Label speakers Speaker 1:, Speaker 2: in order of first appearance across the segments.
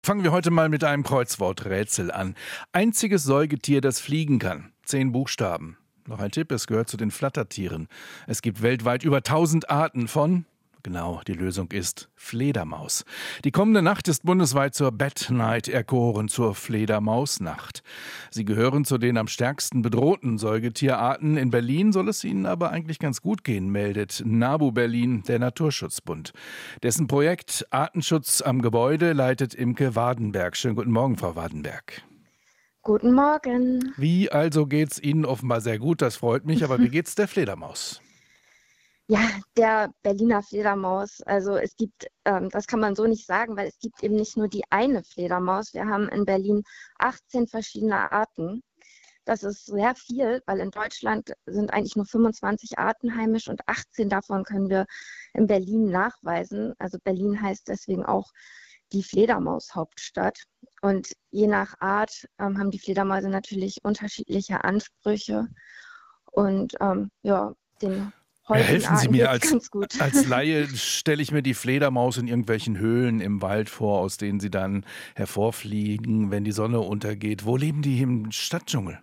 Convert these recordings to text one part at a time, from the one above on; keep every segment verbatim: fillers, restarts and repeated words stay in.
Speaker 1: Fangen wir heute mal mit einem Kreuzworträtsel an. Einziges Säugetier, das fliegen kann. Zehn Buchstaben. Noch ein Tipp, es gehört zu den Flattertieren. Es gibt weltweit über tausend Arten von... Genau, die Lösung ist Fledermaus. Die kommende Nacht ist bundesweit zur Bat Night erkoren, zur Fledermausnacht. Sie gehören zu den am stärksten bedrohten Säugetierarten. In Berlin soll es ihnen aber eigentlich ganz gut gehen, meldet NABU Berlin, der Naturschutzbund. Dessen Projekt Artenschutz am Gebäude leitet Imke Wadenberg. Schönen guten Morgen, Frau Wadenberg.
Speaker 2: Guten Morgen.
Speaker 1: Wie also geht's Ihnen? Offenbar sehr gut, das freut mich. Aber wie geht's der Fledermaus?
Speaker 2: Ja, der Berliner Fledermaus. Also es gibt, ähm, das kann man so nicht sagen, weil es gibt eben nicht nur die eine Fledermaus. Wir haben in Berlin achtzehn verschiedene Arten. Das ist sehr viel, weil in Deutschland sind eigentlich nur fünfundzwanzig Arten heimisch und achtzehn davon können wir in Berlin nachweisen. Also Berlin heißt deswegen auch die Fledermaushauptstadt. Und je nach Art ähm, haben die Fledermäuse natürlich unterschiedliche Ansprüche. Und ähm, ja, den
Speaker 1: Helfen Sie mir, als,
Speaker 2: ganz gut.
Speaker 1: als Laie stelle ich mir die Fledermaus in irgendwelchen Höhlen im Wald vor, aus denen sie dann hervorfliegen, wenn die Sonne untergeht. Wo leben die im Stadtdschungel?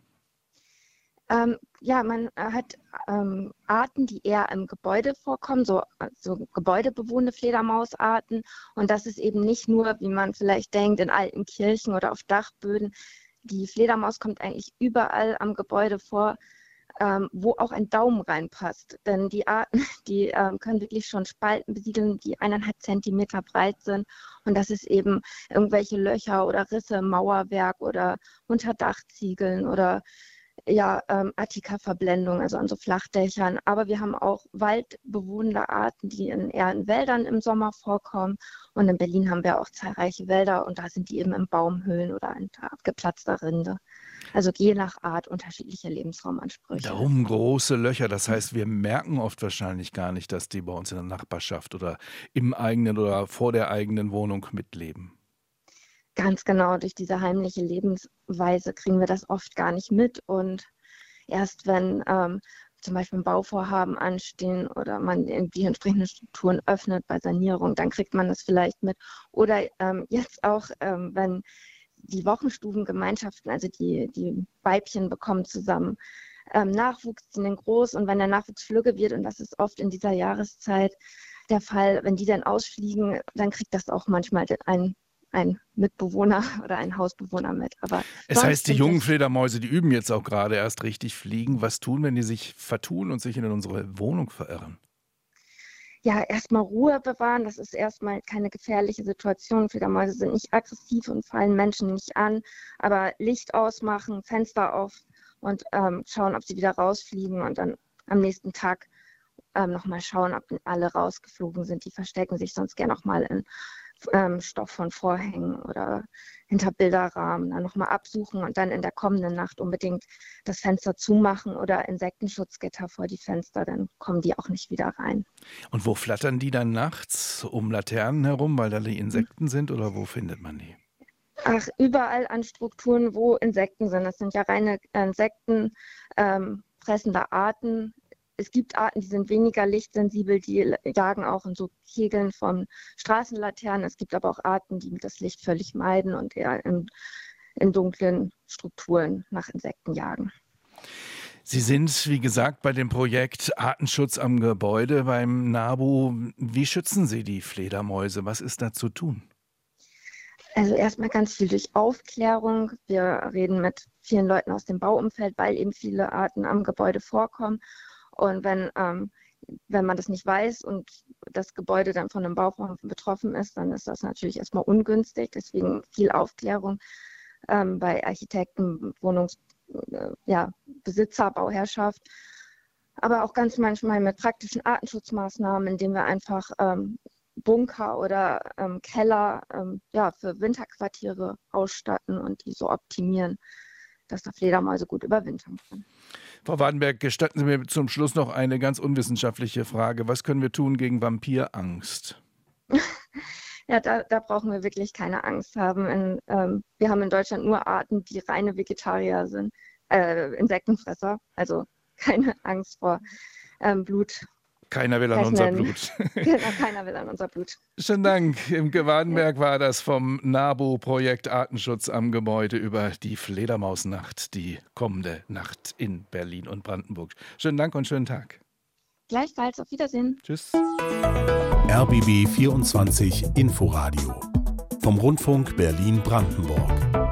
Speaker 2: Ähm, ja, man hat ähm, Arten, die eher im Gebäude vorkommen, so, so gebäudebewohnende Fledermausarten. Und das ist eben nicht nur, wie man vielleicht denkt, in alten Kirchen oder auf Dachböden. Die Fledermaus kommt eigentlich überall am Gebäude vor, Ähm, wo auch ein Daumen reinpasst. Denn die Arten, die ähm, können wirklich schon Spalten besiedeln, die eineinhalb Zentimeter breit sind. Und das ist eben irgendwelche Löcher oder Risse im Mauerwerk oder unter Dachziegeln oder ja, ähm, Attika-Verblendung, also an so Flachdächern. Aber wir haben auch waldbewohnende Arten, die in, eher in Wäldern im Sommer vorkommen. Und in Berlin haben wir auch zahlreiche Wälder und da sind die eben in Baumhöhlen oder in abgeplatzter Rinde. Also je nach Art unterschiedliche Lebensraumansprüche.
Speaker 1: Darum große Löcher, das heißt, wir merken oft wahrscheinlich gar nicht, dass die bei uns in der Nachbarschaft oder im eigenen oder vor der eigenen Wohnung mitleben.
Speaker 2: Ganz genau, durch diese heimliche Lebensweise kriegen wir das oft gar nicht mit. Und erst wenn ähm, zum Beispiel ein Bauvorhaben anstehen oder man die entsprechenden Strukturen öffnet bei Sanierung, dann kriegt man das vielleicht mit. Oder ähm, jetzt auch, ähm, wenn die Wochenstubengemeinschaften, also die, die Weibchen bekommen zusammen ähm, Nachwuchs, sind groß und wenn der Nachwuchs flügge wird, und das ist oft in dieser Jahreszeit der Fall, wenn die dann ausfliegen, dann kriegt das auch manchmal ein, ein Mitbewohner oder ein Hausbewohner mit. Aber
Speaker 1: es heißt, die jungen Fledermäuse, die üben jetzt auch gerade erst richtig fliegen. Was tun, wenn die sich vertun und sich in unsere Wohnung verirren?
Speaker 2: Ja, erstmal Ruhe bewahren, das ist erstmal keine gefährliche Situation. Fledermäuse sind nicht aggressiv und fallen Menschen nicht an, aber Licht ausmachen, Fenster auf und ähm, schauen, ob sie wieder rausfliegen und dann am nächsten Tag ähm, nochmal schauen, ob alle rausgeflogen sind. Die verstecken sich sonst gerne nochmal in ähm, Stoff von Vorhängen oder hinter Bilderrahmen, dann nochmal absuchen und dann in der kommenden Nacht unbedingt das Fenster zumachen oder Insektenschutzgitter vor die Fenster, dann kommen die auch nicht wieder rein.
Speaker 1: Und wo flattern die dann nachts? Um Laternen herum, weil da die Insekten sind, oder wo findet man die?
Speaker 2: Ach, überall an Strukturen, wo Insekten sind. Das sind ja reine Insekten, ähm, fressende Arten. Es gibt Arten, die sind weniger lichtsensibel, die jagen auch in so Kegeln von Straßenlaternen. Es gibt aber auch Arten, die das Licht völlig meiden und eher in, in dunklen Strukturen nach Insekten jagen.
Speaker 1: Sie sind, wie gesagt, bei dem Projekt Artenschutz am Gebäude beim NABU. Wie schützen Sie die Fledermäuse? Was ist da zu tun?
Speaker 2: Also erstmal ganz viel durch Aufklärung. Wir reden mit vielen Leuten aus dem Bauumfeld, weil eben viele Arten am Gebäude vorkommen. Und wenn, ähm, wenn man das nicht weiß und das Gebäude dann von einem Bauvorhaben betroffen ist, dann ist das natürlich erstmal ungünstig. Deswegen viel Aufklärung ähm, bei Architekten, Wohnungs, äh, ja, Besitzer, Bauherrschaft. Aber auch ganz manchmal mit praktischen Artenschutzmaßnahmen, indem wir einfach ähm, Bunker oder ähm, Keller ähm, ja, für Winterquartiere ausstatten und die so optimieren, dass da Fledermäuse gut überwintern können.
Speaker 1: Frau Wadenberg, gestatten Sie mir zum Schluss noch eine ganz unwissenschaftliche Frage. Was können wir tun gegen Vampirangst?
Speaker 2: Ja, da, da brauchen wir wirklich keine Angst haben. In, ähm, wir haben in Deutschland nur Arten, die reine Vegetarier sind, äh, Insektenfresser. Also keine Angst vor ähm, Blut
Speaker 1: Keiner will an unser Blut.
Speaker 2: Genau, keiner will an unser Blut.
Speaker 1: Schönen Dank. Im Gewadenberg war das vom NABU-Projekt Artenschutz am Gebäude über die Fledermausnacht, die kommende Nacht in Berlin und Brandenburg. Schönen Dank und schönen Tag.
Speaker 2: Gleichfalls, auf Wiedersehen.
Speaker 1: Tschüss.
Speaker 3: R B B vierundzwanzig Inforadio vom Rundfunk Berlin-Brandenburg.